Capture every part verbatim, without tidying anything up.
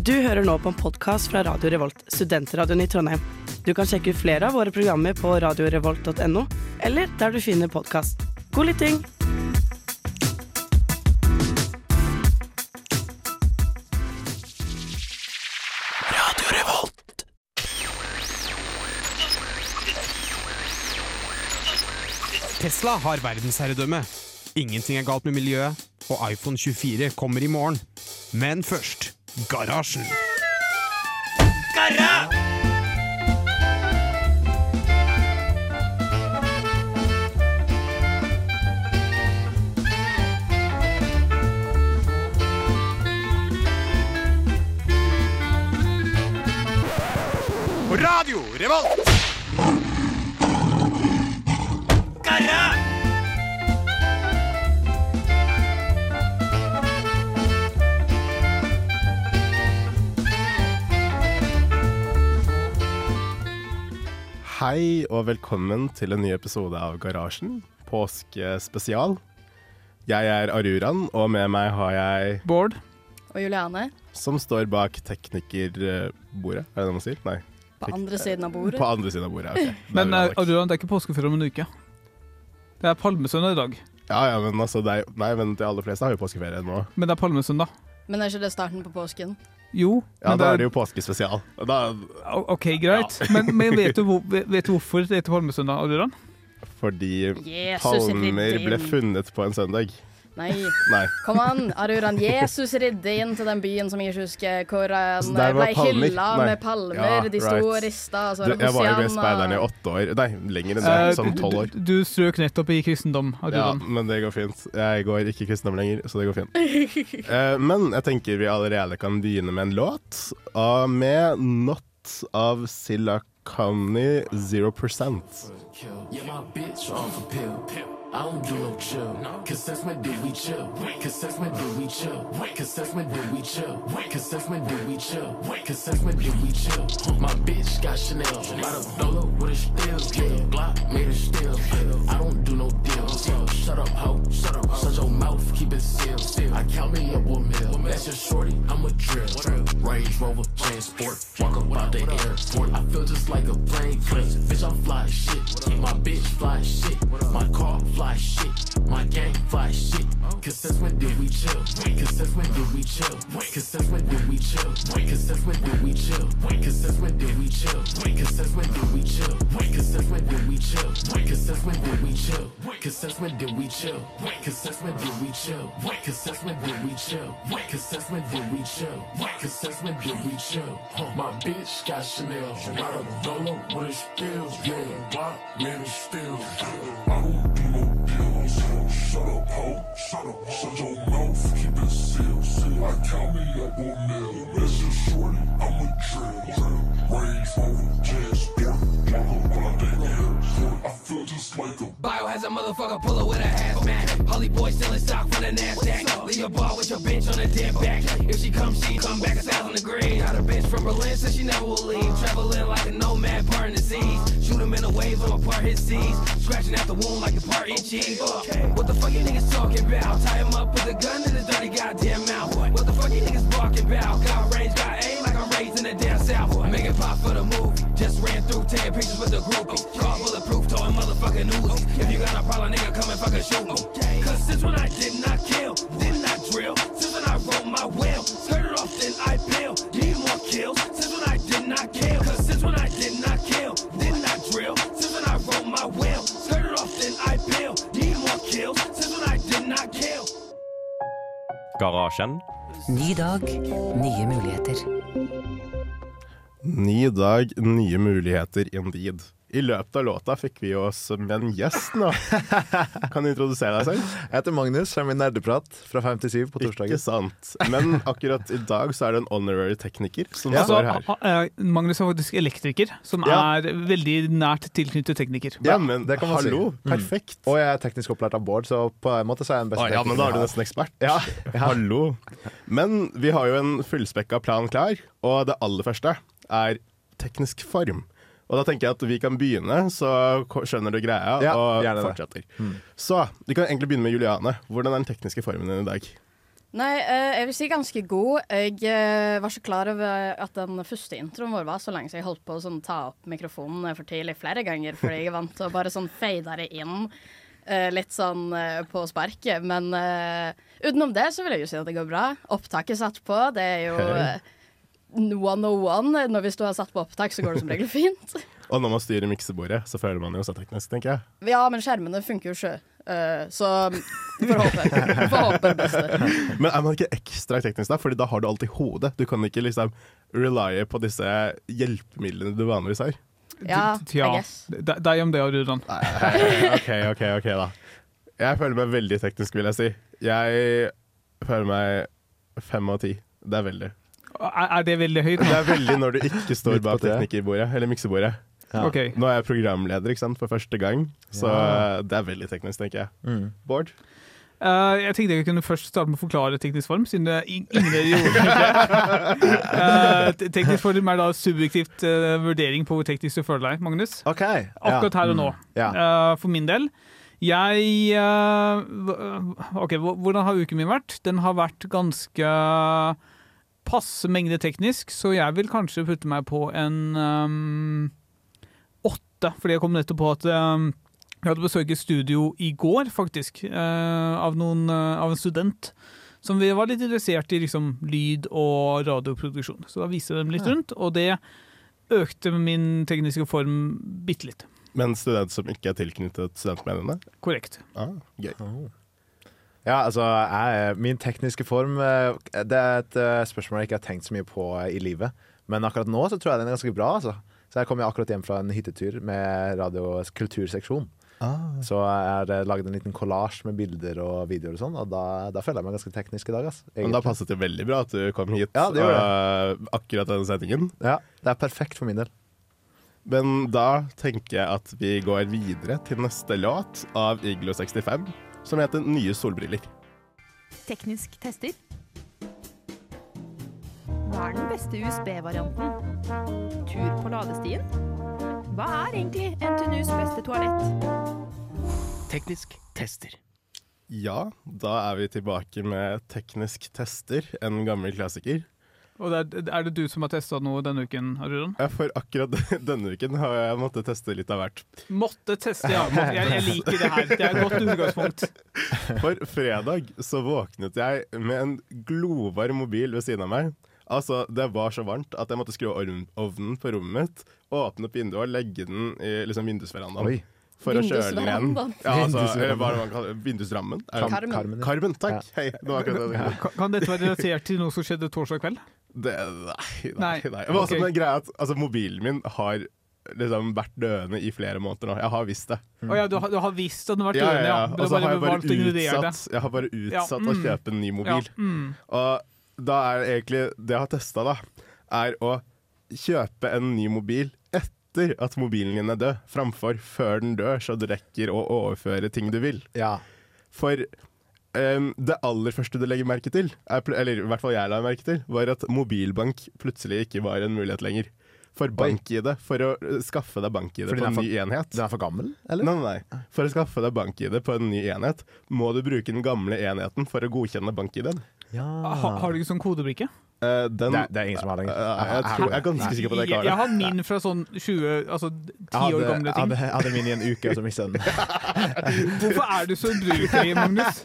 Du hører nå på en podcast fra Radio Revolt, studentradioen i Trondheim. Du kan sjekke ut flere av våre programmer på radio revolt punktum no, eller der du finner podcast. God lytting! Radio Revolt. Tesla har verdensherredømme. Ingenting er galt med miljøet, og iPhone tjuefire kommer i morgen. Men først, Garasjen. Garra! På Radio Revolt! Garra! Hei og velkommen til en ny episode av Garasjen, påskespesial. Jeg er Aruran, og med meg har jeg Bård og Juliane, som står bak teknikerbordet, er det det man sier? Nei. på andre siden av bordet. På andre siden av bordet, ok. Da Men er uh, vi Aruran, det er ikke påskeferie om en uke. Det er palmesøndag i dag. Ja, ja, men altså, det er, nei, men de aller fleste har jo påskeferie nå. Men det er palmesøndag. Men er ikke det starten på påsken? Jo. Ja, men da er det jo påskespesial. Da, O- Ok, greit. Men, men vet, du, hvor- vet du hvorfor det heter palmesøndag, Aruran? fordi Jesus palmer ridde ble inn. funnet på en søndag. Nei, Nei. kom an, Aruran. Jesus ridde inn til den byen som jeg husker, hvor han Så der var ble palmer? hylla Nei. med palmer. Ja, de sto right. og rista. Og så Du, var det jeg var jo med Hosianna. speiderne i åtte år. Nei, lenger enn det, Eh, som du- tolv år. Du, du strøk nettopp i kristendom, Ja, Aruran. men det går fint. Jeg går ikke kristendom lenger, så det går fint. Eh, men jeg tenker vi allerede kan begynne med en låt, og med Not av Silla Kani zero percent. Yeah, my bitch off a pill. I don't do no chill. Cause that's my dude, we chill. Cause that's my dude, we chill. Cause that's my dude, we chill. Cause that's my dude, we chill. Cause that's my dude, we chill. My bitch got Chanel. By the dolo with a still. Yeah, Glock made a still. I don't do no deals. Shut up, ho. Shut up. Shut your mouth, keep it sealed. I count me up one mil. That's your shorty, I'm a drill. Range Rover, transport. Walk up out the airport. I feel just like a plane. Bitch, I'm fly as shit. My bitch fly as shit. My car fly as shit. My gang fly as shit. Cause that's when do we chill. Cause that's when do we chill. Cause that's when do we chill. Cause that's when do we chill. Cause that's when do we chill. Cause that's when do we chill. Cause that's when do we chill. Cause that's when do we chill. Cause that's when do we chill. Cause that's when do we chill. Cause that's when do we chill. Cause that's when do we chill. Cause that's when do we chill. My bitch got Chanel. Got a dolo with a still. Yeah, block, man, it's still. I don't do no deals. Shut up, ho. Shut up. Shut your mouth. Keep it sealed. I count me up on nil. That's your shorty. I'm a drill. Range Rover, transport. Walk about the airport. I feel just like a Bio has a motherfucker puller with a hazmat. Holly boy selling stock from the NASDAQ. Leave your bar with your bitch on a dead back. If she come, she come back a thousand degrees. Got a bitch from Berlin, says she never will leave. Traveling like a nomad, parting the seas. Shoot him in the waves, I'ma part his seas. Scratching at the wound like a part itchy. Uh, what the fuck you niggas talking about? Tie him up with a gun in his dirty goddamn mouth. What the fuck you niggas barking about? Got range, got aim like I'm raised in the damn south. Make it pop for the movie. Just ran through ten pictures with the groupie. Car bulletproof, towing motherfucking Uzi. If you got a problem, nigga, come and fucking shoot me. Cause since when I did not kill, did not drill. Since when I wrote my will, skirted off, then I bail. Need more kills. Since when I did not kill. Cause since when I did not kill, did not drill. Since when I wrote my will, skirted off, then I bail. Need more kills. Since when I did not kill. Garasjen. Ny dag, nye muligheter. Ny dag, nye muligheter indeed. I løpet av låta fikk vi oss med en gjest nå. Kan du introdusere deg selv? Jeg heter Magnus, jeg er min nerdeprat fra fem til syv på torsdagen. Ikke sant. Men akkurat i dag så er det en honorary tekniker som Ja. står her. Altså, eh, Magnus er faktisk elektriker, som Ja. er veldig nært tilknyttet tekniker. Ja, men det kan man si. hallo, Mm. perfekt. Og jeg er teknisk opplært av Bård, så på en måte så er jeg den beste Å, ja, men da er du nesten ekspert. Ja, ja. Hallo. Men vi har jo en fullspekka plan klar, og det aller første er teknisk form. Og da tenker jeg at vi kan begynne, så ko- skjønner du greia, Ja, og gjerne det. fortsetter. Så vi kan egentlig begynne med Juliane. Hvordan er den tekniske formen din i dag? Nei, uh, jeg vil si ganske god. Jeg uh, var ikke klar over at den første introen vår var så lenge, så jeg holdt på å sånn, ta opp mikrofonen for tidlig flere ganger, fordi jeg er vant til å bare sånn fade det inn uh, litt sånn uh, på sparket. Men uh, utenom det så vil jeg jo si at det går bra. Opptaket satt på, det er jo uh, one oh one. Når hvis du har satt på opptak, så går det som regel fint. Og når man styrer miksebordet, så føler man jo så teknisk, tenker jeg. Ja, men skjermene funker jo ikke. Uh, så vi får håpe. Vi får håpe det beste. Men er man ikke ekstra teknisk da? Fordi da har du alt i hodet. Du kan ikke liksom relye på disse hjelpemidlene du vanligvis har. Ja, Tja, I guess. d- deg om det, Rudan. OK, OK, ok da. Jeg føler meg veldig teknisk, vil jeg si. Jeg føler meg fem av ti. Det er veldig. Er, er det veldig høyt? Det er veldig når du ikke står bak teknikerbordet, eller miksebordet. Ja. Okay. Nå er jeg programleder, ikke sant, for første gang, så ja. Det er veldig teknisk, tenker jeg. Mm. Bård? Uh, jeg tenkte jeg kunne først starte med å forklare teknisk form, siden det ingen av dere gjorde det. uh, teknisk form er da subjektivt uh, vurdering på hvor teknisk du føler deg, Magnus. Okay. Akkurat her og nå. Mm. Ja. Uh, for min del. Jeg uh, Ok, hvordan har uken min vært? Den har vært ganske passe mengde teknisk, så jeg vil kanskje putte meg på en um, åtte, fordi jeg kom nettopp på at um, jeg hadde besøkt et studio i går, faktisk, uh, av, noen, uh, av en student som vi var litt interessert i liksom, lyd- og radioproduksjon. Så da viste jeg dem litt rundt, og det økte min tekniske form bitte litt. Men student som ikke er tilknyttet studentmediene? Korrekt. Ah, gøy. Oh. Ja, altså, jeg, min tekniske form, det er et uh, spørsmål jeg ikke har tenkt så mye på uh, i livet. Men akkurat nå så tror jeg den er ganske bra, altså. Så jeg kom jo akkurat hjem fra en hyttetur med radios kulturseksjon. Ah. Så jeg har uh, laget en liten collage med bilder og videoer og sånn, og da, da føler jeg meg ganske teknisk i dag, altså. Men da passet det veldig bra at du kom hit, ja, det gjorde og, akkurat denne settingen. Ja, det er perfekt for min del. Men da tenker jeg at vi går videre til neste låt av Iglo sekstifem, som heter Nye solbriller. Teknisk tester. Hva er den beste U S B-varianten? Tur på ladestien? Hva er egentlig N T N U's beste toalett? Teknisk tester. Ja, da er vi tilbake med Teknisk tester, en gammel klassiker. Og det er, er det du som har testet noe denne uken, Arudan? Ja, for akkurat denne uken har jeg måttet teste litt av hvert. Måtte teste, ja. Jeg, jeg liker det her. Det er et godt utgangspunkt. For fredag så våknet jeg med en glovarm mobil ved siden av meg. Altså, det var så varmt at jeg måtte skru ovnen på rommet mitt, åpne opp vinduet og legge den i liksom, vindusverandaen. Oi. For å kjøle den igjen. Ja, altså, hva er det man kaller det? Vindusrammen? Karmen. Karmen, Karmen takk. Ja. Hei, det var akkurat det. Kan, kan dette være relatert til noe som skjedde torsdag kveld? Det, nei, nei, nei. Men også, okay. Greia at altså, mobilen min har liksom vært døende i flere måneder nå. Jeg har visst det. Mm. Oh, ja, du, har, du har visst at den har vært døende, ja. ja. Og så har jeg bare utsatt, jeg har bare utsatt ja. mm. å kjøpe en ny mobil. Ja. Mm. Og da er egentlig, det jeg har testet da, er å kjøpe en ny mobil etter at mobilen din er død, framfor før den dør, så du rekker å overføre ting du vil. Ja. For um, det aller første du legger merke til, er, eller i hvert fall jeg la merke til, var at mobilbank plutselig ikke var en mulighet lenger. For bank-I D, for å skaffe deg bank-I D på en ny enhet. Den er for gammel, eller? Nei, nei, nei. For å skaffe deg bank-I D på en ny enhet, må du bruke den gamle enheten for å godkjenne bank-I D-en. Ja. Ha, har du ikke sånn kodebrikke? Uh, den, det, er, det er ingen som har den. Uh, jeg, tror, jeg er ganske sikker på det. Jeg, jeg har min fra sånn tjue, altså ti år gamle ting. Jeg hadde min i en uke, og så mistet den. Hvorfor er du så ubrukelig, Magnus?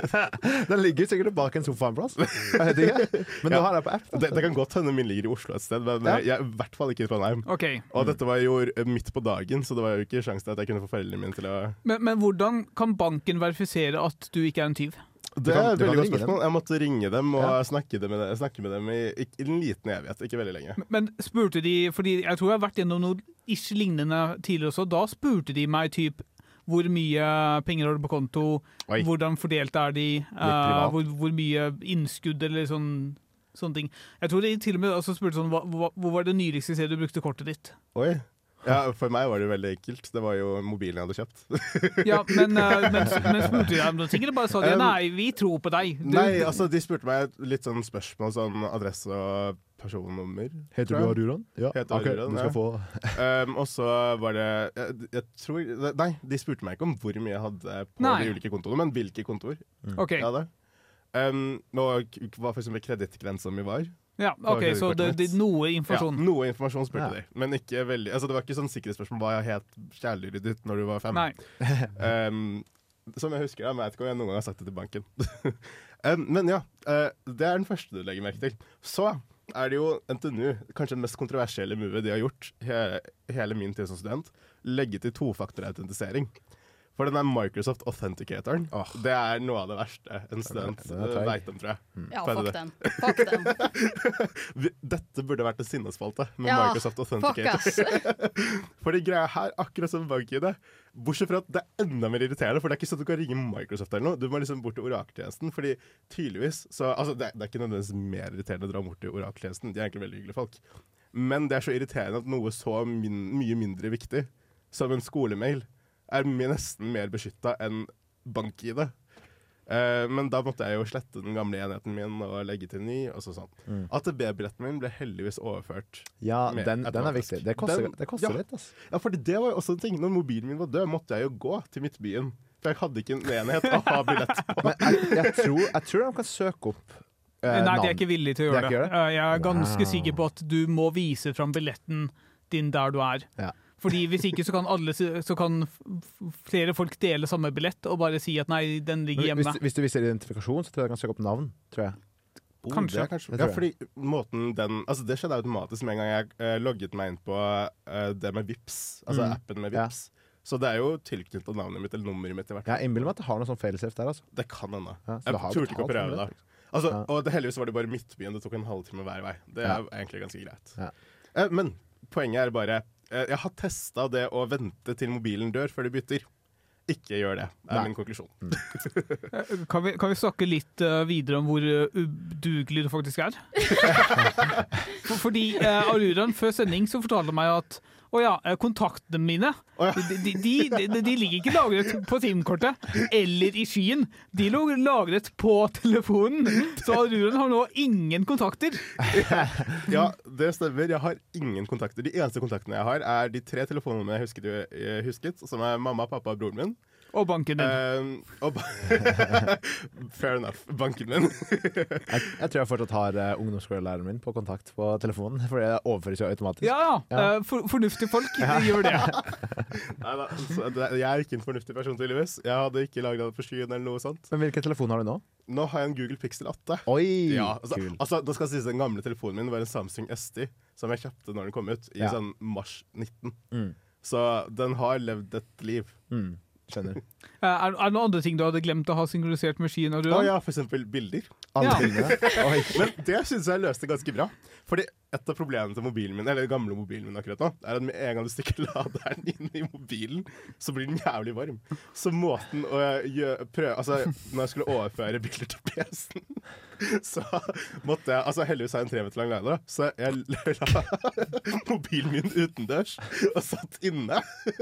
Den ligger sikkert bak en sofa en plass. Jeg vet ikke. Men nå har jeg på app. Det, det kan godt hende min ligger i Oslo et sted, men ja. jeg er i hvert fall ikke i Trondheim. Okay. Og dette var jo midt på dagen, så det var jo ikke sjansen at jeg kunne få foreldrene mine til å... Men, men hvordan kan banken verifisere at du ikke er en tyv? Det er et veldig godt spørsmål. Jeg måtte ringe dem og ja. snakke, med dem, snakke med dem i, i en liten evighet, ikke veldig lenge. Men, men spurte de, fordi jeg tror jeg har vært gjennom noe ish lignende tidligere også, da spurte de meg typ hvor mye penger har du på konto, Oi. hvordan fordelt er de, uh, hvor, hvor mye innskudd eller sånn, sånne ting. Jeg tror de til og med også spurte sånn, hva, hva, hvor var det nyligste stedet du brukte kortet ditt? Oi. Ja, for meg var det veldig enkelt. Det var jo mobilen jeg hadde kjøpt. Ja, men, uh, men, men spurte de deg ting? Eller bare sa de, nei, vi tror på deg. Du, nei, altså, de spurte meg litt sånn spørsmål, sånn adresse og personnummer. Heter du Arudan? Ja, heter okay, Arudan, du skal ja. få. um, og så var det, jeg, jeg tror, nei, de spurte meg ikke om hvor mye jeg hadde på nei. de ulike kontoene, men hvilke kontoer mm. okay. jeg hadde. Um, og hva for eksempel kredittgrensa mi var. Ja, ok, så det, det er noe informasjon. Ja, noe informasjon spurte Ja. de. Men ikke veldig, altså det var ikke sånn sikkerhetsspørsmål, hva jeg het kjæledyret ditt når du var fem. Nei. um, som jeg husker, jeg vet ikke om jeg noen gang har sagt det til banken. um, men ja, uh, det er den første du legger merke til. Så er det jo N T N U, kanskje den mest kontroversielle movet de har gjort he- hele min tid som student, legge til tofaktorautentisering. For den er Microsoft Authenticatoren. Oh. Det er noe av det verste en student vet om, tror jeg. Mm. Ja, fuck den. Fuck den. Dette burde vært en sinnesspalte med ja, Microsoft Authenticator. For de greia her, akkurat som bank-I D, bortsett fra at det er enda mer irriterende, for det er ikke sånn at du kan ringe Microsoft eller noe. Du må liksom bort til Orakeltjenesten, fordi tydeligvis så, altså det, det er ikke nødvendigvis mer irriterende å dra bort til Orakeltjenesten. De er egentlig veldig hyggelige folk. Men det er så irriterende at noe så min, mye mindre viktig som en skolemail er nesten mer beskyttet enn bank-I D. Uh, men da måtte jeg jo slette den gamle enheten min og legge til ny, og så sånn. Mm. A T B-billetten min ble heldigvis overført. Ja, den, den er viktig. Det koster, den, det koster ja. litt, altså. Ja, for det var jo også en ting. Når mobilen min var død, måtte jeg jo gå til Midtbyen. For jeg hadde ikke en enhet å ha billett på. Men jeg, jeg, tror, jeg tror de kan søke opp uh, Nei, navn. de er ikke villige til å gjøre det. det. Jeg er ganske wow. sikker på at du må vise fram billetten din der du er. Ja. Fordi hvis ikke så kan, alle, så kan flere folk dele samme billett og bare si at nei, den ligger hjemme. Hvis, hvis du viser identifikasjon, så tror jeg jeg kan søke opp navn, tror jeg. Oh, kanskje. Det, kanskje. Ja, fordi måten den, altså det skjedde automatisk med en gang jeg uh, logget meg inn på uh, det med Vips, altså mm. appen med Vips. Ja. Så det er jo tilknyttet navnet mitt eller nummeret mitt i hvert fall. Jeg innbiller meg at det har noe sånn failsafe der, altså. Det kan hende. Ja, jeg turte ikke å prøve det. Altså, ja. Og det, heldigvis var det bare Midtbyen, det tok en halvtime hver vei. Det er ja. egentlig ganske greit. Ja. Uh, men poenget er bare jeg har testet det å vente til mobilen dør før de bytter. Ikke gjør det, er Nei. min konklusjon. Mm. kan, vi, kan vi snakke litt uh, videre om hvor uh, udugelig det faktisk er? For, fordi uh, Aruran før sending så fortalte meg at å ja, kontaktene mine, oh, ja. de, de, de, de, de ligger ikke lagret på SIM-kortet eller i skyen. De lå lagret på telefonen. Så Aruran har nå ingen kontakter. Ja, det stemmer. Jeg har ingen kontakter. De eneste kontaktene jeg har er de tre telefonene jeg husket, jeg husket som er mamma, pappa og broren min. Og banken din. Uh, og ba Fair enough. Banken min. jeg, jeg tror jeg fortsatt har uh, ungdomsskolelæreren min på kontakt på telefonen, for det overføres jo automatisk. Ja, ja. Uh, for, fornuftige folk ja. gjør det. Neida, så det, jeg er ikke en fornuftig person, tydeligvis. Jeg hadde ikke lagret det på skyen eller noe sånt. Men hvilken telefon har du nå? Nå har jeg en Google Pixel åtte. Oi, ja, altså, kul. Altså, da skal jeg si den gamle telefonen min var en Samsung S ti, som jeg kjøpte når den kom ut, i ja. sånn mars nitten. Mm. Så den har levd et liv. Mm. Skjønner. Uh, er, er det noen andre ting du hadde glemt å ha synkronisert med skyen? Å ja, for eksempel bilder. Alle ja. Men det synes jeg løste ganske bra. Fordi et av problemene til mobilen min, eller den gamle mobilen min akkurat nå, er at med en gang du stikker laderen inn i mobilen, så blir den jævlig varm. Så måten å gjøre, prøve, altså når jeg skulle overføre bilder til P C-en, så måtte jeg, altså heldigvis har jeg en tre meter lang lader da, så jeg la mobilen min utendørs og satt inne,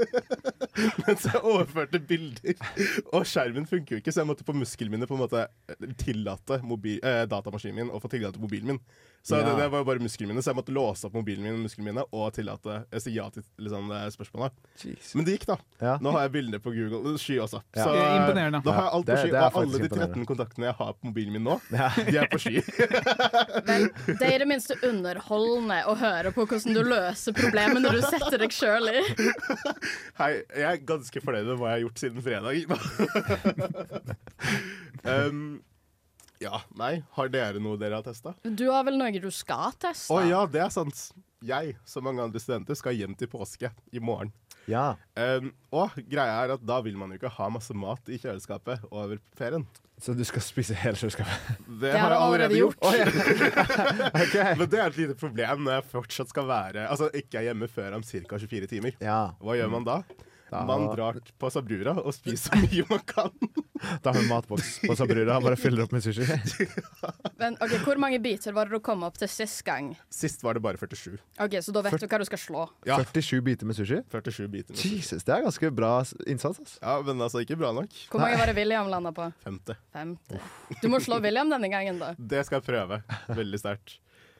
mens jeg overførte bilder. Og skjermen funker jo ikke, så jeg måtte på muskelminnet på en måte tillate mobil, eh, datamaskinen min og få tilgang til mobilen min. Så ja. det, det var bare muskelminnet, så jeg måtte låse opp mobilen min med muskelminnet og tillate jeg si ja til liksom, spørsmålet. Jeez. Men det gikk da. Ja. Nå har jeg bilder på Google Sky også. Ja. Så imponerende. Nå har jeg alt på Sky, og alle de tretten kontaktene jeg har på mobilen min nå, ja. de er på Sky. Vel, det er det minste underholdende å høre på hvordan du løser problemet når du setter deg selv i. Hei, jeg er ganske fornøyd med hva jeg har gjort siden fredag. um, Ja, nei. Har dere noe dere har testet? Du har vel noe du skal teste? Å ja, det er sant. Jeg, som mange andre studenter, skal hjem til påske i morgen. Ja. Um, og greia er at da vil man jo ikke ha masse mat i kjøleskapet over ferien. Så du skal spise hele kjøleskapet? Det, det har jeg allerede gjort. gjort. Oh, ja. Okay. Men det er et lite problem når jeg fortsatt skal være, altså ikke er hjemme før om ca. tjuefire timer. Ja. Hva gjør man da? Da. Man drar på Sabrura og spiser så mye man kan. Da har vi matboks på Sabrura, bare fyller opp med sushi. Men ok, hvor mange biter var det du kom opp til sist gang? Sist var det bare førtisju. Ok, så da vet du hva du skal slå. Ja. førtisju biter med sushi? førtisju biter med sushi. Jesus, det er ganske bra innsats. Altså. Ja, men altså ikke bra nok. Hvor mange var det William landet på? femti. femti. Du må slå William denne gangen da. Det skal jeg prøve. Veldig sterkt.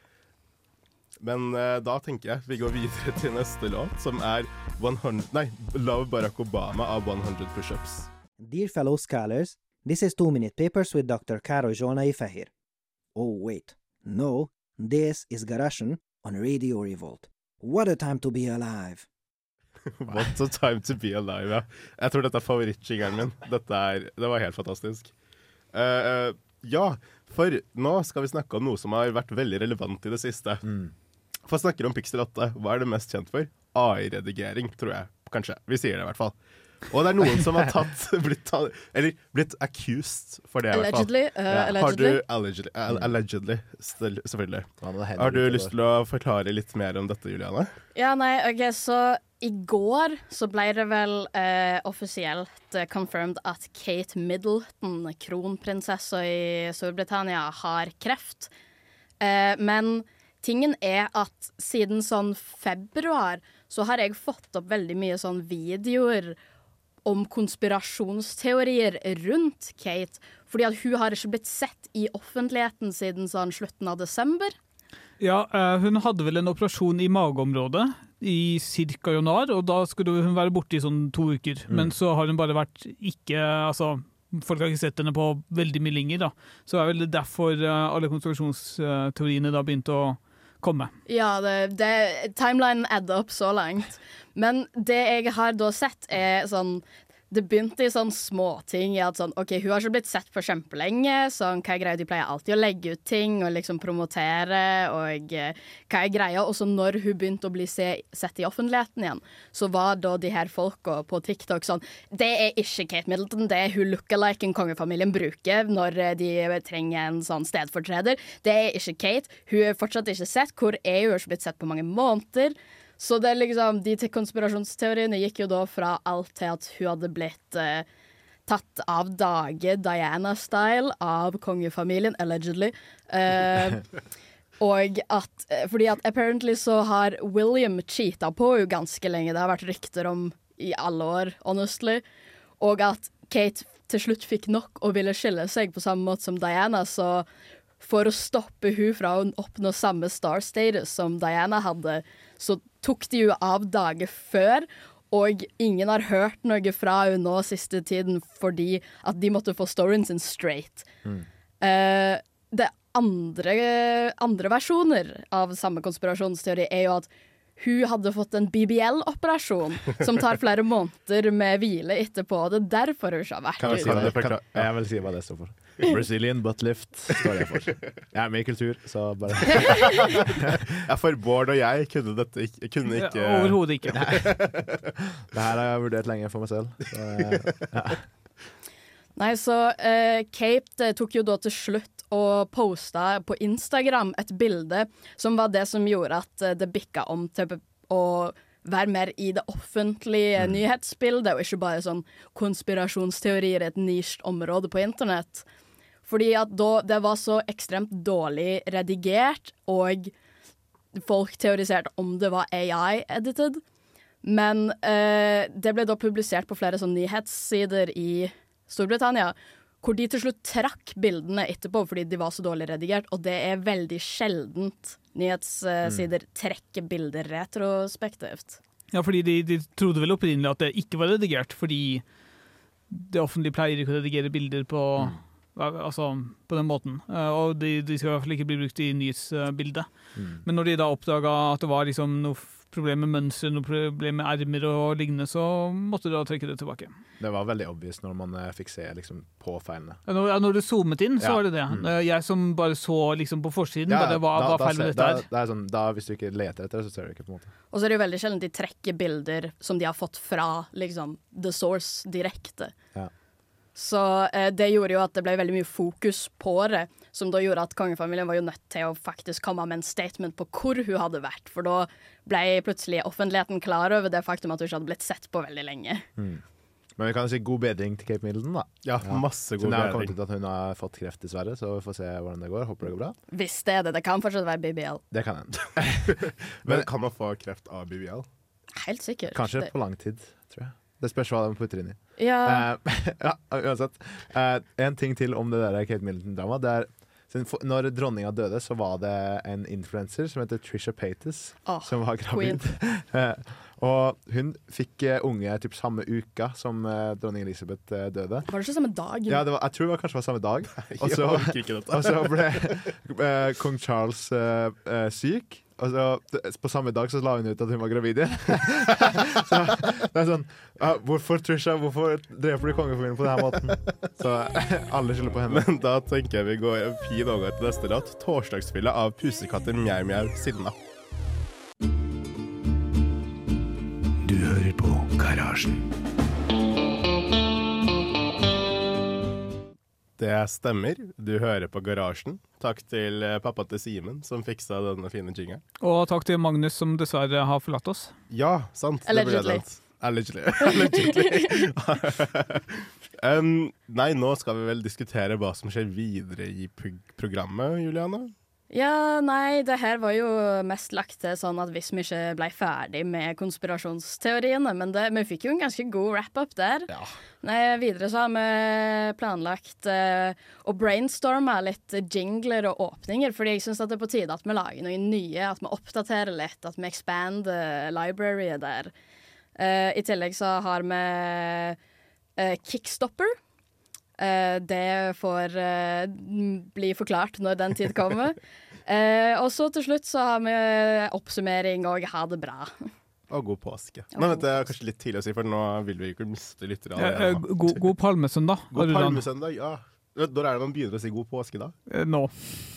Men uh, da tenker jeg vi går videre til neste låt, som er hundre, nei, Love Barack Obama av hundre Pushups. Dear fellow scholars, This is Two Minute Papers with Doctor Karo Jonai Fahir. Oh wait, no, this is Garasjen on Radio Revolt. What a time to be alive. What a time to be alive, ja. Jeg tror dette er favorittjingeren min. Dette er, det var helt fantastisk. Uh, uh, ja, for nå skal vi snakke om noe som har vært veldig relevant i det siste. Mm. For å snakke om Pixel åtte, hva er det mest kjent for? A I-redigering, tror jeg. Kanskje. Vi sier det i hvert fall. Og det er noen som har tatt, blitt, tatt, eller blitt accused for det i hvert fall. Allegedly. Uh, ja. allegedly. Har du, allegedly, uh, allegedly selvfølgelig. Har du lyst til å forklare litt mer om dette, Juliane? Ja, nei, ok, så i går så ble det vel uh, offisielt uh, confirmed at Kate Middleton, kronprinsessa i Storbritannia, har kreft. Uh, men tingen er at siden sånn februar så har jeg fått opp veldig mye sånn videoer om konspirasjonsteorier rundt Kate, fordi at hun har ikke blitt sett i offentligheten siden sånn slutten av desember. Ja, uh, hun hadde vel en operasjon i mageområdet i cirka januar, og da skulle hun være borte i sånn to uker. Mm. Men så har hun bare vært ikke, altså, folk har ikke sett henne på veldig mye lenger da. Så er vel derfor uh, alle konspirasjonsteoriene da begynte å komme. Ja, det, det, timelinen adder opp så langt. Men det jeg har da sett er sånn, det begynte i sånn småting i at sånn, ok, hun har ikke blitt sett på kjempelenge, sånn, hva er greia, de pleier alltid å legge ut ting og liksom promotere, og uh, hva er greia, og så når hun begynte å bli se, sett i offentligheten igjen, så var da de her folka på TikTok sånn, det er ikke Kate Middleton, det er hun lookaliken kongefamilien bruker når de trenger en sånn stedfortreder, det er ikke Kate, hun er fortsatt ikke sett, hvor er hun, hun har ikke blitt sett på mange måneder. Så det er liksom, de til konspirasjonsteoriene gikk jo da fra alt til at hun hadde blitt eh, tatt av dage Diana-style av kongefamilien, allegedly. Eh, og at, fordi at apparently så har William cheatet på henne ganske lenge. Det har vært rykter om i alle år, honestly. Og at Kate til slutt fikk nok og ville skille seg på samme måte som Diana, så for å stoppe hun fra å oppnå samme star status som Diana hadde, så tok de jo av dager før, og ingen har hørt noe fra hun nå siste tiden fordi at de måtte få storyen sin straight. Mm. Uh, det andre, andre versjoner av samme konspirasjonsteori er jo at hun hadde fått en B B L-operasjon som tar flere måneder med hvile etterpå, og det er derfor hun ikke har vært kan jeg, si det, kan, jeg vil si hva det står for. Brazilian butt lift står jeg for. Jeg er med i kultur, så bare ja, for Bård og jeg kunne dette ikke, kunne ikke... Ja, overhodet ikke. Det her har jeg vurdert lenge for meg selv. Så, ja. Nei, så uh, Kate tok jo da til slutt og posta på Instagram et bilde som var det som gjorde at uh, det bikka om til å være mer i det offentlige mm. nyhetsbildet, og ikke bare sånn konspirasjonsteorier i et nisjt område på internett. Fordi at da det var så ekstremt dårlig redigert, og folk teoriserte om det var A I-edited. Men uh, det ble da publisert på flere sånne nyhetssider i Storbritannia, hvor de til slutt trakk bildene etterpå fordi de var så dårlig redigert, og det er veldig sjeldent nyhetssider mm. trekker bilder retrospektivt. Ja, fordi de, de trodde vel opprinnelig at det ikke var redigert, fordi det offentlige pleier ikke å redigere bilder på, mm. altså, på den måten, og de, de skal i hvert fall ikke bli brukt i nyhetsbildet. Mm. Men når de da oppdaget at det var liksom noe problem med mønster, noe problem med ermer og lignende, så måtte du da trekke det tilbake. Det var veldig obvious når man uh, fikk se liksom, på feilene. Ja, når, når du zoomet inn, så ja. var det det. Mm. Jeg som bare så liksom, på forsiden, ja, bare, hva, da, hva feil med dette er. Da, det er sånn, da, hvis du ikke leter etter det, så ser du ikke på en måte. Og så er det jo veldig sjelden de trekker bilder som de har fått fra liksom, the source direkte. Ja. Så eh, det gjorde jo at det ble veldig mye fokus på det, som da gjorde at kongefamilien var jo nødt til å faktisk komme med en statement på hvor hun hadde vært, for da ble plutselig offentligheten klar over det faktum at hun ikke hadde blitt sett på veldig lenge. Mm. Men vi kan jo si god bedring til Kate Middleton da. Ja, ja. masse god bedring. Så det har kommet ut at hun har fått kreft dessverre, så vi får se hvordan det går. Håper det går bra. Hvis det er det, det kan fortsatt være B B L. Det kan hende. Men kan man få kreft av B B L? Helt sikkert. Kanskje det... på lang tid, tror jeg. Det spørs hva de putter inn i. Ja. Uh, ja, uansett. Uh, en ting til om det der Kate Middleton-drama. Det er, når dronninga døde, så var det en influencer som heter Trisha Paytas, oh, som var gravid. uh, Og hun fikk uh, unge typ samme uka som uh, dronning Elisabeth uh, døde. Var det ikke samme dag? Ja, det var, jeg tror det var kanskje var samme dag. Og så, jeg orker ikke dette. og så ble uh, kong Charles uh, uh, syk. Og så på samme dag så la hun ut at hun var gravid igjen. Så det er sånn uh, hvorfor, Trisha, hvorfor dreper du kongefamilien på denne måten? Så alle skylder på henne. Men da tenker jeg vi går en fin overgang til neste låt. Torsdagsfylla av pusekatter Mjau Mjau Sinna. Du hører på Garasjen. Det stemmer. Du hører på Garasjen. Takk til pappa til Simen som fiksa denne fine jingeren. Og takk til Magnus som dessverre har forlatt oss. Ja, sant. Allegedly. Allegedly. Allegedly. um, nei, nå skal vi vel diskutere hva som skjer videre i prog- programmet, Juliana. Ja, nei, det her var jo mest lagt til sånn at hvis vi ikke ble ferdig med konspirasjonsteoriene, men det, vi fikk jo en ganske god wrap-up der. Ja. Nei, videre så har vi planlagt uh, å brainstorme litt jingler og åpninger, fordi jeg synes at det er på tide at vi lager noen nye, at vi oppdaterer litt, at vi expander libraryet der. Uh, I tillegg så har vi uh, Kickstopper. Uh, det får uh, bli forklart når den tid kommer. uh, og så til slutt så har vi oppsummering og ha det bra. Og god påske. Men vet du, det er kanskje litt tidlig å si, for nå vil vi ikke miste lyttere. Uh, uh, god, god palmesøndag. God palmesøndag, ja. Når er det man begynner å si god påske da? Uh, nå.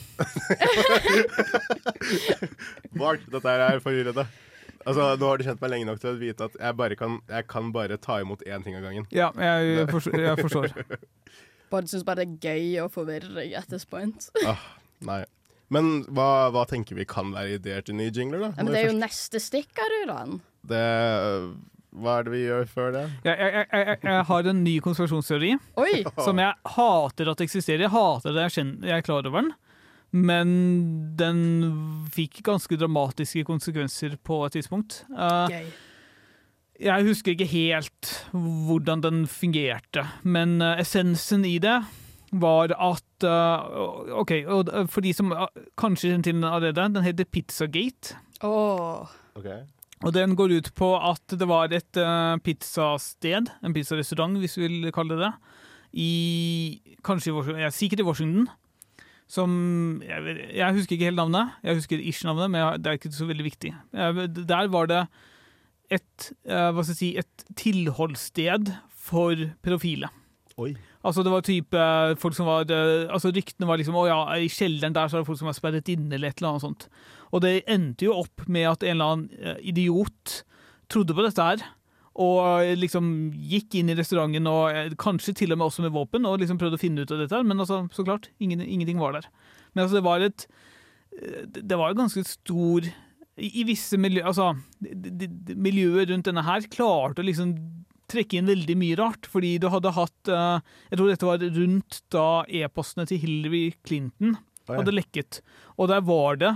Bart, dette er forvirrende. Altså, nå har du kjent meg lenge nok til å vite at jeg, bare kan, jeg kan bare ta imot én ting av gangen. Ja, jeg, forstår, jeg forstår. Bare synes bare det er gøy å forvirre deg at this point. ah, nei. Men hva, hva tenker vi kan være ideer til nye jingler, da? Ja, men det er jo neste stikk, Aruran. Det, hva er det vi gjør før det? Jeg, jeg, jeg, jeg har en ny konspirasjonsteori Oi. som jeg hater at eksisterer. Jeg hater det, jeg, kjenner, jeg er klar over den. Men den fikk ganske dramatiske konsekvenser på et tidspunkt. Uh, Gøy. Jeg husker ikke helt hvordan den fungerte, men uh, essensen i det var at uh, OK, og for de som uh, kanskje kjenner til den allerede, den heter Pizzagate. Oh. Okay. Og den går ut på at det var et uh, pizzasted, en pizzarestaurant hvis vi vil kalle det, i kanskje i Washington, ja, sikkert i Washington. Som, jeg, jeg husker ikke helt navnet, jeg husker ikke navnet, men det er ikke så veldig viktig. Der var det et, hva skal jeg si, et tilholdssted for pedofile. Oi. Altså det var type folk som var, altså ryktene var liksom, å ja, i kjelleren der så var det folk som var sperret inne eller et eller annet sånt. Og det endte jo opp med at en eller annen idiot trodde på dette her, og liksom gikk inn i restauranten og kanskje til og med også med våpen og liksom prøvde å finne ut av dette her, men altså, så klart, ingen, ingenting var der. Men altså, det var et det var jo ganske stor i, i visse miljø, altså de, de, miljøer rundt denne her klarte å liksom trekke inn veldig mye rart, fordi du hadde hatt uh, jeg tror dette var rundt da e-postene til Hillary Clinton hadde lekket, og der var det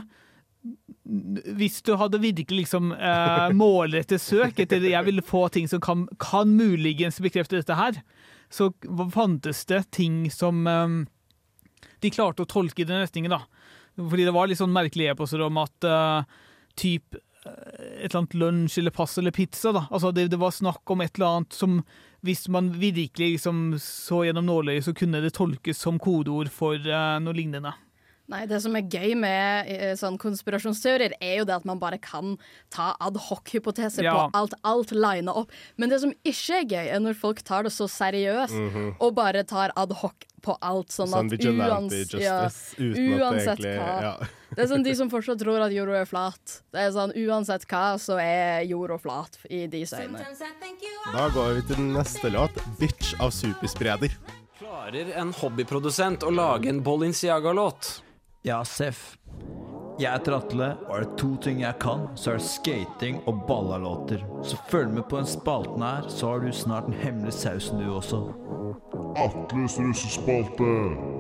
hvis du hadde virkelig liksom eh, målrettet søk etter jeg ville få ting som kan, kan muligens bekrefte dette her, så fantes det ting som eh, de klarte å tolke i den retningen da. Fordi det var litt sånn merkelige e-poster om at eh, typ et eller annet lunsj eller pass eller pizza da. Altså det, det var snakk om et eller annet som hvis man virkelig liksom så gjennom nåløyet så kunne det tolkes som kodeord for eh, noe lignende. Nei, det som er gøy med uh, sånn konspirasjonsteorier er jo det at man bare kan ta ad hoc-hypoteser ja. på alt, alt liner opp. Men det som ikke er gøy er når folk tar det så seriøst mm-hmm. og bare tar ad hoc på alt sånn, sånn at uans ja, uansett egentlig, hva. Ja. Det er sånn de som fortsatt tror at jorda er flat. Det er sånn uansett hva så er jorda flat i deres øyne. Da går vi til neste låt, Bitch av Superspreder. Klarer en hobbyprodusent å lage en Balenciaga-låt? Ja, Seff. Jeg heter Atle, og er det to ting jeg kan, så er det skating og ballalåter. Så følg med på den spalten her, så har du snart den hemmelige sausen du også. Atles russespalte!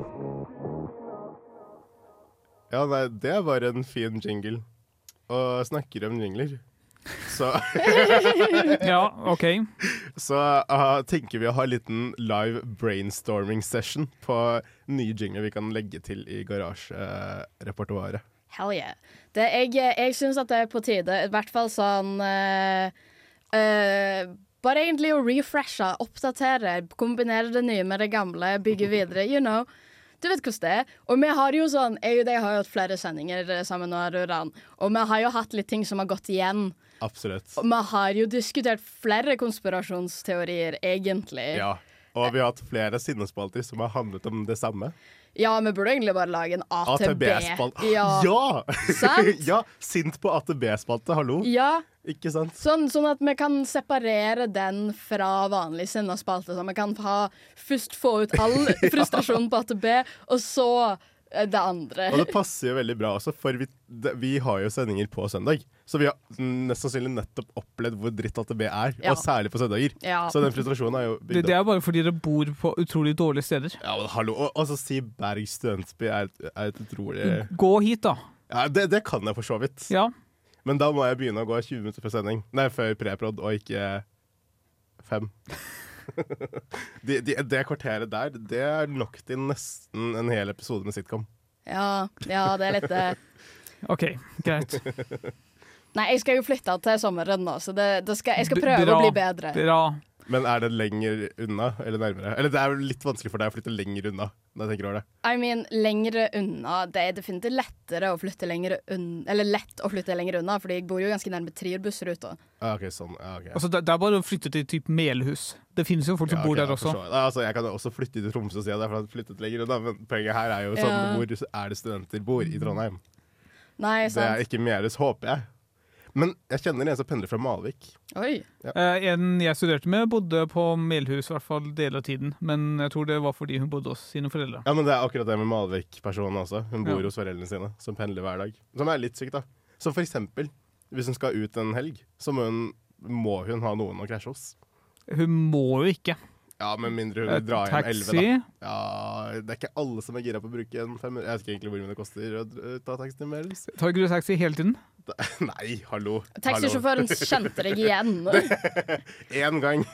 Ja, nei, det var en fin jingle. Og snakker om jingler. Så ja, ok. Så uh, tenker vi å ha en liten live brainstorming session på nye jingler vi kan legge til i garasjerepertoaret. Hell yeah. Det, jeg jeg syns at det er på tide, i hvert fall sånn uh, Uh, bare egentlig å refreshe, oppdatere, kombinere det nye med det gamle, bygge videre, you know. Du vet hvordan det er. Og vi har jo sånn, jeg og deg har jo hatt flere sendinger sammen nå, Rudan, og vi har jo hatt litt ting som har gått igjen. Absolutt. Og vi har jo diskutert flere konspirasjonsteorier, egentlig. Ja, og vi har hatt flere sinnespalter som har handlet om det samme. Ja, vi burde egentlig bare lage en A til B. A T B-spalte. Ja! Ja! Sant? Ja, sint på A til B-spalte, hallo. Ja. Ikke sant? Sånn, sånn at vi kan separere den fra vanlig sinnaspalte. Så vi kan ha, først få ut all frustrasjonen på A til B, og så det andre. Og det passer jo veldig bra også, for vi, det, vi har jo sendinger på søndag. Så vi har nest sannsynlig nettopp opplevd hvor dritt A til B er, Ja. og særlig på søndager. Ja. Så den frustrasjonen er jo Det, bygd det opp. er bare fordi dere bor på utrolig dårlige steder. Ja, men hallo, og, og så si Berg Studentby er, et- er et utrolig... Gå hit, da. Ja, det, det kan jeg for så vidt. Ja. Men da må jeg begynne å gå tjue minutter før sending. Nei, før preprod, og ikke fem. de, de, det kvarteret der, det er nok til nesten en hel episode med sitcom. Ja, ja, det er litt eh, OK, greit. Nei, jeg skal jo flytte til sommeren nå, så det, det skal, jeg skal B- prøve bra, å bli bedre. Bra. Men er det lenger unna, eller nærmere? Eller det er jo litt vanskelig for deg å flytte lenger unna, når jeg tenker over det. I mean, lengre unna. Det er definitivt lettere å flytte lenger unna, eller lett å flytte lenger unna, fordi jeg bor jo ganske nærme Trierbussruta. Ah, ok, sånn. Ja, ok. Altså, det, det er bare å flytte til typ Melhus. Det finnes jo folk som Ja, bor ok, der jeg også. forstår. Nei, altså, jeg kan jo også flytte til Tromsø og si at jeg har flyttet lenger unna, men poenget her er jo sånn, Ja. hvor er det studenter bor i Trondheim? Nei, Det sant. er ikke Melhus, håper jeg. Men jeg kjenner en som pendler fra Malvik. Oi. Eh, en jeg studerte med, bodde på Melhus i hvert fall del av tiden. Men jeg tror det var fordi hun bodde hos sine foreldre. Ja, men det er akkurat det med Malvik-personen også. Hun bor Ja. hos foreldrene sine, som pendler hver dag. Som er litt sykt, da. Så for eksempel, hvis hun skal ut en helg, så må hun, må hun ha noen å krasje hos. Hun må jo ikke. Ja, med mindre hun Eh, vil dra hjem taxi? elleve, da. Ja, det er ikke alle som er gira på å bruke en fem... Jeg vet ikke egentlig hvor mye det koster å dra- ta taxi til Melhus. Tar ikke du taxi hele tiden? Nei, hallo. Taxisjåføren kjente deg igjen. Én gang.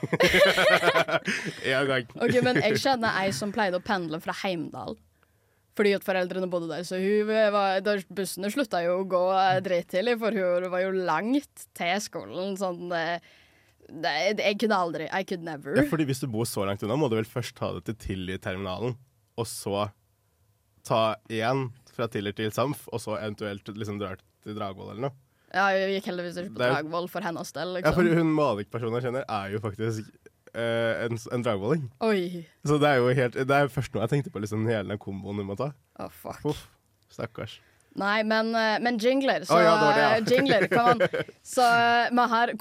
Én gang. Ok, men jeg kjenner ei som pleide å pendle fra Heimdal. Fordi at foreldrene bodde der, så hun var, da bussene slutta jo å gå drittidlig, for hun var jo langt til skolen. Sånn, det, det, jeg kunne aldri, I could never. Ja, fordi hvis du bor så langt unna, må du vel først ta det til Tiller-terminalen, og så ta én fra Tiller til Samf, og så eventuelt liksom dra til Dragvoll eller noe. Ja, jeg gikk heldigvis ikke på Det er- Dragvoll for hennes del, Ja, for liksom. hun Malvik-personen jeg kjenner, er jo faktisk eh, en, en dragvolling. Oi. Så det er jo helt Det er først nå jeg tenkte på liksom hele den komboen hun må ta. Å, fuck. Uff, stakkars. Nei, men, eh, men jingler. Så Å, ja, det var det, ja. eh, jingler, come on. Så eh, vi har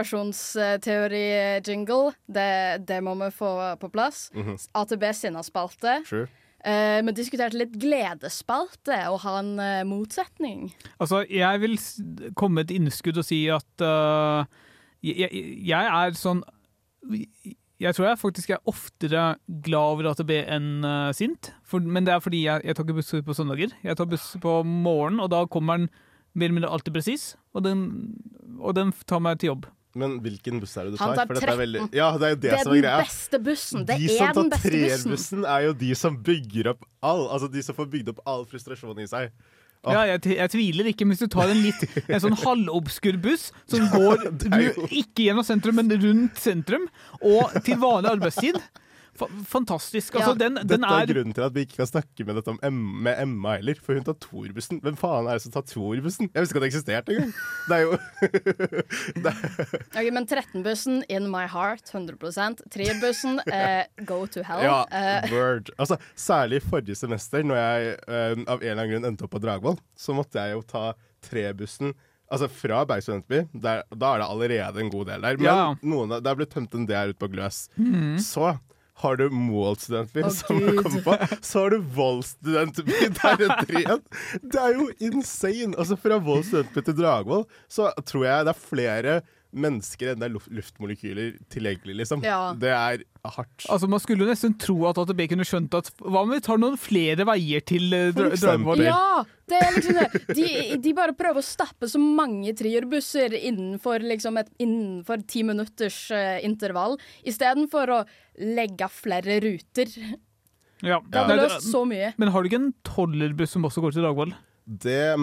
konspirasjonsteori-jingle. Det, det må vi få på plass. Mhm. A T B sinnaspalte. Sure. Eh, vi diskuterte litt gledesspalte og ha en eh, motsetning. Altså, jeg vil s- komme med et innskudd og si at uh, jeg, jeg er sånn Jeg tror jeg faktisk er oftere glad over A T B enn uh, sint. For, men det er fordi jeg, jeg tar ikke buss på søndager. Jeg tar buss på morgenen, og da kommer den mer eller mindre alltid presis. Og den, og den tar meg til jobb. Men hvilken buss er det du Han tar? tar For dette er veldig, tretten. ja, det er jo det, Det er som er den greia. beste bussen. Det de er som den tar beste bussen. trerbussen, er jo de som bygger opp all Altså de som får bygd opp all frustrasjon i seg. Åh. Ja, jeg, t- jeg tviler ikke, men hvis du tar en litt en sånn halvobskur buss som går ru- ikke gjennom sentrum, men rundt sentrum, og til vanlig arbeidstid fa fantastisk. Altså, den, den Dette er er grunnen til at vi ikke kan snakke med dette om M med Emma heller, for hun tar Tor-bussen. Hvem faen er det som tar Tor-bussen? Jeg visste ikke at det eksisterte engang. Det er jo det er, Ok, men tretten-bussen, in my heart, hundre prosent. Trier-bussen, eh, go to hell. Ja, Eh, word. Altså, særlig forrige semester, når jeg eh, av en eller annen grunn endte opp på Dragvoll, så måtte jeg jo ta trebussen. Altså fra Berg Studentby, der, da er det allerede en god del der. Men Ja. noen, av- det er blitt tømt en del ut på Gløs. Mhm. Så har du Moholt Studentby, Å, som Gud. kommer på. Så har du Vold Studentby deretter igjen. Det er jo insane! Altså fra Vold Studentby til Dragvoll, så tror jeg det er flere mennesker enn det er luft luftmolekyler tilgjengelig, liksom. Ja. Det er hardt. Altså, man skulle jo nesten tro at A T B kunne skjønt at hva om vi tar noen flere veier til uh, For eksempel. Ja, det er liksom det. De, de bare prøver å stappe så mange trierbusser innenfor liksom et innenfor ti minutters uh, intervall, istedenfor å legge flere ruter. Ja. Det hadde løst så mye. Men har du ikke en tollerbuss som også går til Dragvoll? Det, men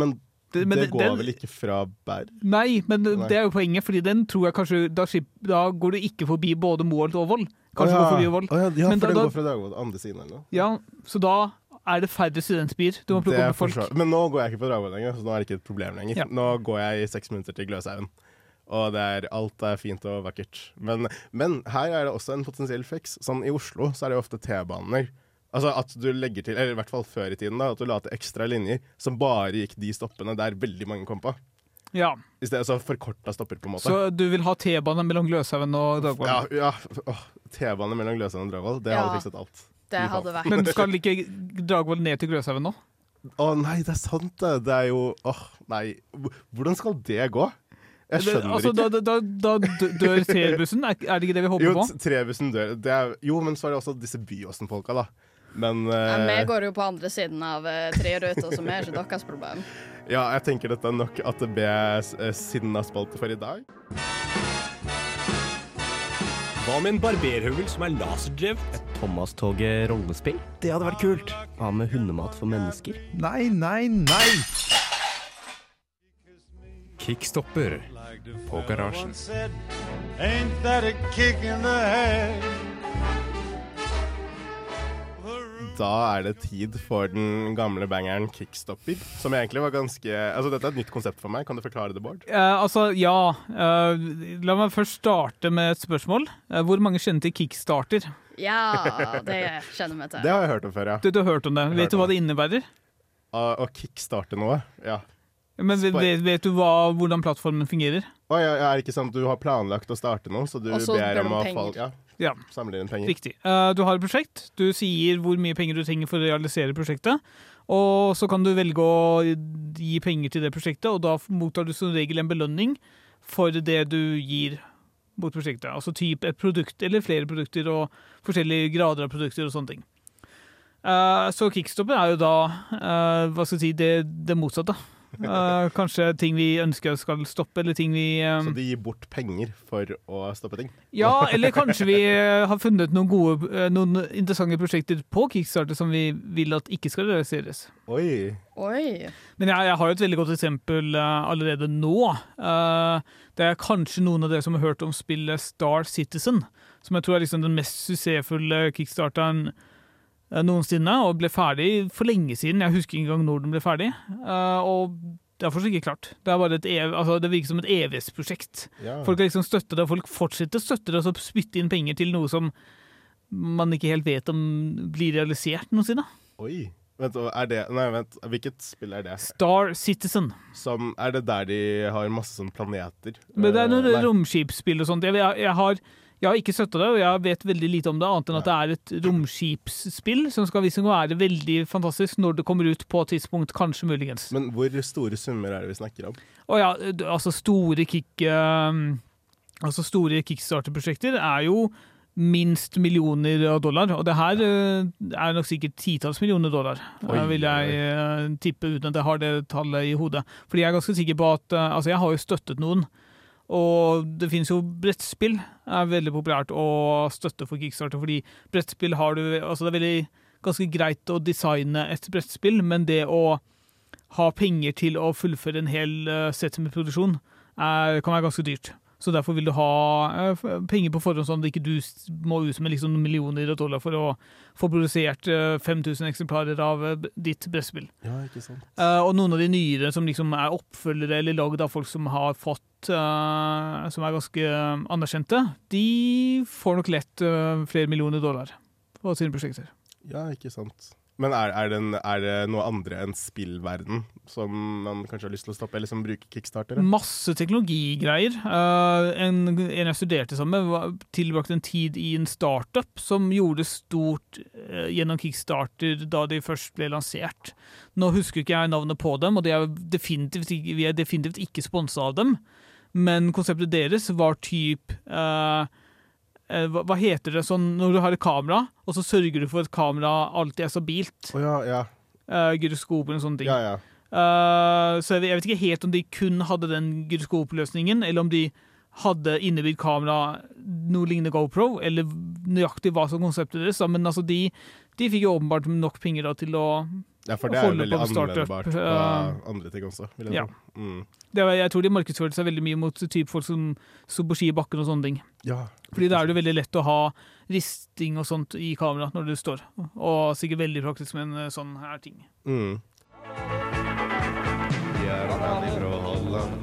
Det, det det, går den, vel ikke fra bær? Nei, men Nei. det er jo poenget, fordi den tror jeg kanskje, da, da går du ikke forbi både Moholt og Voll. Kanskje Å, ja. går forbi Voll. Å, ja, ja, men for da, det da, går fra Dragvoll andre siden eller noe. Ja, så da er det færre studentbyer. Du må plukke opp med folk. Forstår. Men nå går jeg ikke på Dragvoll lenger, så nå er det ikke et problem lenger. Ja. Nå går jeg i seks minutter til Gløshaugen. Og det er, alt er fint og vakkert. Men, men her er det også en potensiell fiks. Sånn i Oslo så er det jo ofte T-baner. Altså at du legger til, eller i hvert fall før i tiden da, at du la til ekstra linjer som bare gikk de stoppene der veldig mange kom på. Ja. I stedet så forkorta stopper på en måte. Så du vil ha T-bane mellom Gløshaugen og Dragvoll? Ja, ja. Åh, T-bane mellom Gløshaugen og Dragvoll, det Ja, hadde fikset alt. det hadde vært. Men skal ikke Dragvoll ned til Gløshaugen nå? Å nei, det er sant det. Det er jo, åh, nei. Hvordan skal det gå? Jeg skjønner det, altså, ikke. Da, da, da dør trebussen? Er, er det ikke det vi håper jo, på? Jo, trebussen dør. Det er, jo, men så er det også disse Byåsen-folka, da. Men uh, ja, vi går jo på andre siden av uh, treruta, som er ikke deres problem. Ja, jeg tenker dette er nok A T B uh, Sinna-spalte for i dag. Hva med en barberhøvel som er laserdrevet? Et Thomas-toget rollespill? Det hadde vært kult. Hva med hundemat for mennesker? Nei, nei, nei! Kickstopper på garasjen. Ain't that a kick in the head? Da er det tid for den gamle bangeren Kickstopper, som egentlig var ganske... Altså, dette er et nytt konsept for meg. Kan du forklare det, Bård? Uh, altså, ja. Uh, la meg først starte med et spørsmål. Uh, hvor mange kjenner til Kickstarter? Ja, det kjenner vi til. Det har jeg hørt om før, ja. Du, du har hørt om det. Jeg vet du hva det innebærer? Uh, å kickstarte noe, ja. Men vet, vet du hva, hvordan plattformen fungerer? Å, ja, ja, er det ikke sant? Du har planlagt å starte noe, så du Også ber om å penger. fall, ja, Ja. samle inn penger. Riktig. Uh, du har et prosjekt. Du sier hvor mye penger du trenger for å realisere prosjektet. Og så kan du velge å gi penger til det prosjektet, og da mottar du som regel en belønning for det du gir mot prosjektet. Altså typ et produkt eller flere produkter og forskjellige grader av produkter og sånne ting. Uh, så Kickstopper er jo da uh, hva skal jeg si, det, det motsatte. Uh, kanskje ting vi ønsker skal stoppe, eller ting vi um... Så de gir bort penger for å stoppe ting? Ja, eller kanskje vi uh, har funnet noen gode, uh, noen interessante prosjekter på Kickstarter som vi vil at ikke skal realiseres. Oi. Oi. Men jeg, jeg har jo et veldig godt eksempel uh, allerede nå. Uh, det er kanskje noen av dere som har hørt om spillet Star Citizen, som jeg tror er liksom den mest suksessfulle Kickstarteren noensinne, og ble ferdig for lenge siden. Jeg husker ikke engang når den ble ferdig. Uh, og det er fortsatt ikke klart. Det er bare et ev altså, det virker som et evighetsprosjekt. Ja. Folk har liksom støttet det, og folk fortsetter å støtte det, og så spytte inn penger til noe som man ikke helt vet om blir realisert noensinne. Oi. Vent, er det, nei, vent, hvilket spill er det? Star Citizen. Som, er det der de har masse sånne planeter? Men det er noen uh, romskipsspill og sånt. Jeg, jeg, jeg har Jeg har ikke støttet det, og jeg vet veldig lite om det, annet enn at det er et romskipsspill som skal vise å være veldig fantastisk når det kommer ut på et tidspunkt, kanskje muligens. Men hvor store summer er det vi snakker om? Å ja, altså store kick... Uh, altså store Kickstarter-prosjekter er jo minst millioner av dollar, og det her uh, er nok sikkert titalls millioner dollar, oi, uh, vil jeg uh, tippe uten at jeg har det tallet i hodet. Fordi jeg er ganske sikker på at, uh, altså jeg har jo støttet noen, og det finnes jo brettspill, er veldig populært å støtte for Kickstarter, fordi brettspill har du, altså det er veldig ganske greit å designe et brettspill, men det å ha penger til å fullføre en hel uh, sett med produksjon er, kan være ganske dyrt. Så derfor vil du ha uh, penger på forhånd, sånn at ikke du må ut med liksom millioner av dollar for å få produsert uh, fem tusen eksemplarer av uh, ditt brettspill. Ja, ikke sant. Uh, og noen av de nyere som liksom er oppfølgere eller laget av folk som har fått, uh, som er ganske anerkjente, de får nok lett uh, flere millioner dollar på sine prosjekter. Ja, ikke sant. Men er, er, det en, er det noe andre enn spillverden som man kanskje har lyst til å stoppe, eller som bruker Kickstarter? Masse teknologigreier. Uh, en, en jeg studerte sammen med tilbrakt en tid i en startup som gjorde stort uh, gjennom Kickstarter da de først ble lansert. Nå husker ikke jeg navnet på dem, og det er definitivt, vi er definitivt ikke sponset av dem, men konseptet deres var typ... Uh, Hva, hva heter det sånn når du har et kamera, og så sørger du for at kamera alltid er stabilt? Å oh, ja, ja. Uh, gyroskopen og sånne ting. Ja, ja. Uh, så jeg, jeg vet ikke helt om de kun hadde den gyroskopløsningen, eller om de hadde innebygd kamera noe lignende GoPro, eller nøyaktig hva som konseptet deres. Men altså de, de fikk jo åpenbart nok penger da, til å Ja, for det er jo holde veldig på med startup. anvendbart på Uh, andre ting også, vil jeg ja. si. Mm. Det er, jeg tror de markedsfører seg veldig mye mot typ folk som står på ski i bakken og sånne ting. Ja. Fordi da er det veldig lett å ha risting og sånt i kamera når du står. Og sikkert veldig praktisk med en sånn her ting. Mm. Hjertan ifra Holland.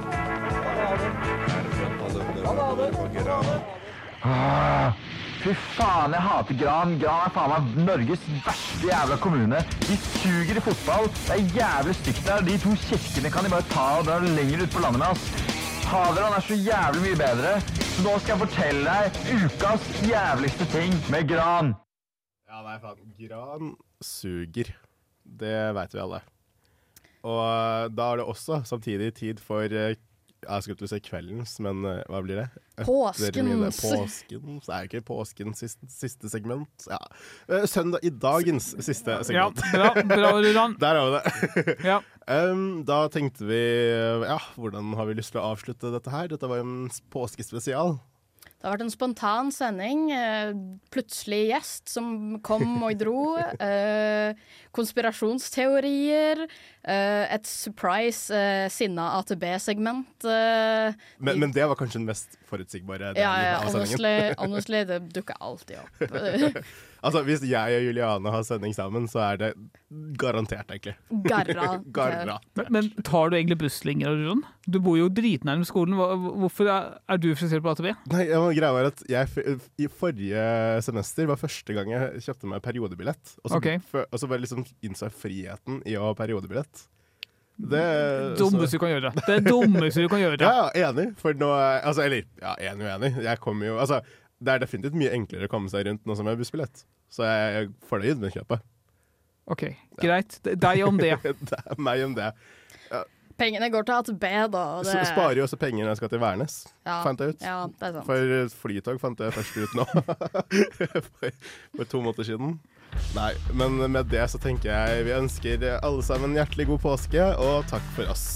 Ah, fy faen, jeg hater Gran. Gran er faen meg Norges verste jævla kommune. De suger i fotball. Det er jævlig stygt der. De to kirkene kan de bare ta og dra lenger ut på landet med oss. Hadeland er så jævlig mye bedre. Så nå skal jeg fortelle deg ukas jævligste ting med Gran. Ja, nei, faen. Gran suger. Det vet vi alle. Og da er det også samtidig tid for jeg skulle til å si kveldens, men uh, hva blir det? Påskens. Påskens. Er ikke påskens siste, siste segment? Ja. Uh, søndag i dagens siste segment. Ja, bra, bra, Rudan. Der har vi det. Ja. um, da tenkte vi, ja, hvordan har vi lyst til å avslutte dette her? Dette var jo en påskespesial. Det har vært en spontan sending. Eh, plutselig gjest som kom og dro. Eh, konspirasjonsteorier. Eh, et surprise eh, sinna A til B-segment. Eh, men, men det var kanskje den mest forutsigbare delen ja, ja, av sendingen? Honestly, honestly, det dukker alltid opp. Altså, hvis jeg og Juliane har sending sammen, så er det garantert, egentlig. Garra. Garra. Men, men tar du egentlig busslinjer, Ron? Du bor jo dritnærme skolen. Hvorfor er, er du frustrert på A til B? Nei, greia var at jeg i forrige semester var første gang jeg kjøpte meg periodebillett. Og så, Okay. for, og så bare liksom innså jeg friheten i å ha periodebillett. Det dummeste du kan gjøre. Det er dummeste du kan gjøre. Ja, enig. For nå, altså, eller, ja, enig og enig. Jeg kommer jo, altså, det er definitivt mye enklere å komme seg rundt nå som jeg har bussbillett. Så jeg er fornøyd med kjøpet. Ok, greit. Deg om det. Det er meg om det. Ja. Pengene går til A til B, da. Det... Så sparer jo også penger når jeg skal til Værnes, ja, fant jeg ut. Ja, det er sant. For flytog fant jeg først ut nå. for, for to måneder siden. Nei, men med det så tenker jeg vi ønsker alle sammen hjertelig god påske, og takk for oss.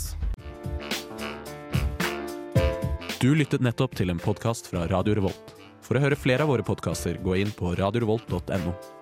Du lyttet nettopp til en podcast fra Radio Revolt. For å høre flere av våre podcaster, gå inn på radio revolt punktum no.